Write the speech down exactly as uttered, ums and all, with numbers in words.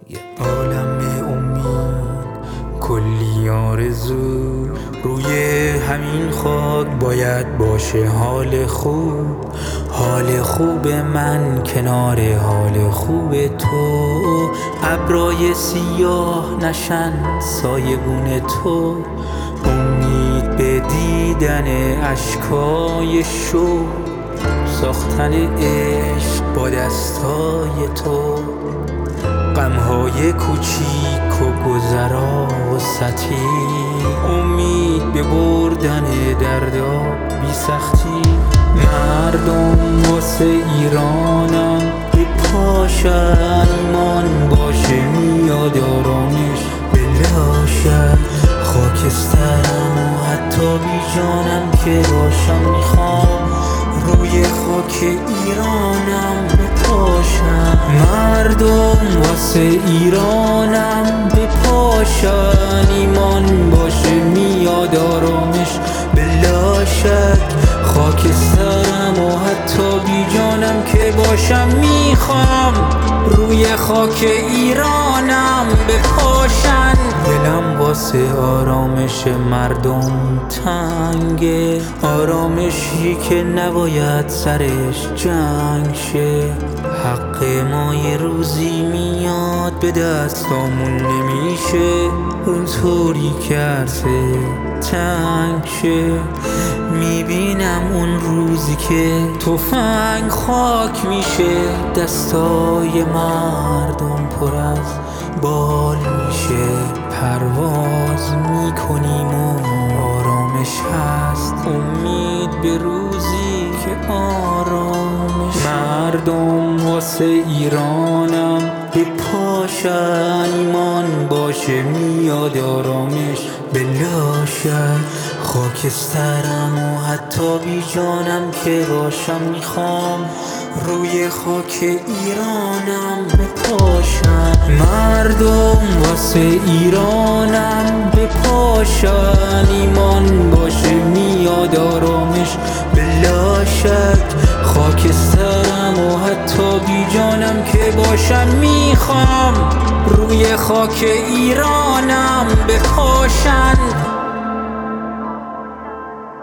یه عالم امید، کلی آرزو، روی همین خاک باید باشه حال خوب. حال خوب من کنار حال خوب تو، ابرای سیاه نشن سایبون تو. امید به دیدن اشکای شو، ساختن عشق با دستای تو. غمهای کوچیک و گذرا و سطحی، امید به بردن دردا بی سختی. مردم واسه ایرانم به پاشن، ایمان باشه میاد آرامش بلا شک. خاکسترم و حتی بی جانم که باشم میخوام روی خاک ایرانم به پاشم. مردم واسه ایرانم به پاشن، ایمان باشه میاد آرامش بلا شک. خاکسترم و حتی بی جانم که باشم میخوام روی خاک ایرانم به پاشن. دلم واسه آرامش مردم تنگه، آرامشی که نباید سرش جنگ شه. حق ما یه روزی میاد به دستامون نمیشه، اونطوری کرده تنگ شه. میبینم اون روزی که تفنگ خاک میشه، دستای مردم پر از بال میشه. پرواز میکنیم و آرامش هست، امید به روزی که آرامش. مردم واسه ایرانم به پاشن، ایمان باشه میاد آرامش بلا شک. خاکسترم و حتی بی جانم که باشم میخوام روی خاک ایرانم به پاشن. مردم واسه ایرانم به پاشن، ایمان باشه میاد آرامش بلا شک. خاکسترم و حتی بی جانم که باشم میخوام روی خاک ایرانم به پاشن.